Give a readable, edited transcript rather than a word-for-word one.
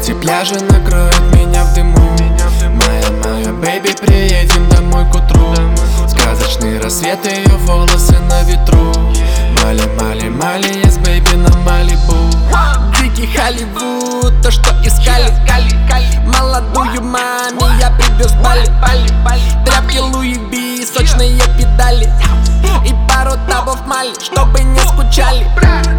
Эти пляжи накроют меня в дыму. Моя бэйби, приедем домой к утру. Сказочный рассвет, ее волосы на ветру. Мали, yes, baby, на Малибу. Дикий Холливуд, то, что искали. Молодую маме я привез в Бали. Тряпки Луи Ви, сочные педали и пару табов Мали, чтобы не скучали.